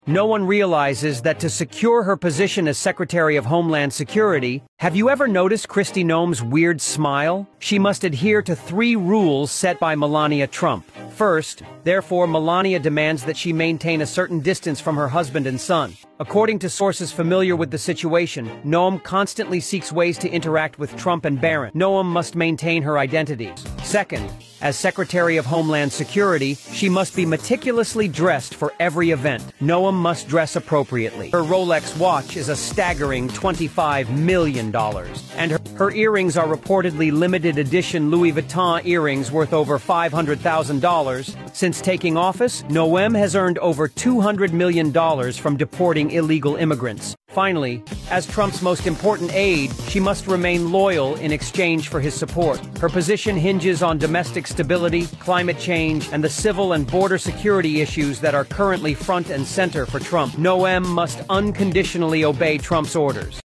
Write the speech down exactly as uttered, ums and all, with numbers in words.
No one realizes that to secure her position as Secretary of Homeland Security, have you ever noticed Kristi Noem's weird smile? She must adhere to three rules set by Melania Trump. First, therefore, Melania demands that she maintain a certain distance from her husband and son. According to sources familiar with the situation, Noem constantly seeks ways to interact with Trump and Barron. Noem must maintain her identity. Second, as Secretary of Homeland Security, she must be meticulously dressed for every event. Noem must dress appropriately. Her Rolex watch is a staggering twenty-five million dollars, and her, her earrings are reportedly limited edition Louis Vuitton earrings worth over five hundred thousand dollars. Since taking office, Noem has earned over two hundred million dollars from deporting illegal immigrants. Finally, as Trump's most important aide, she must remain loyal in exchange for his support. Her position hinges on domestic stability, climate change, and the civil and border security issues that are currently front and center for Trump. Noem must unconditionally obey Trump's orders.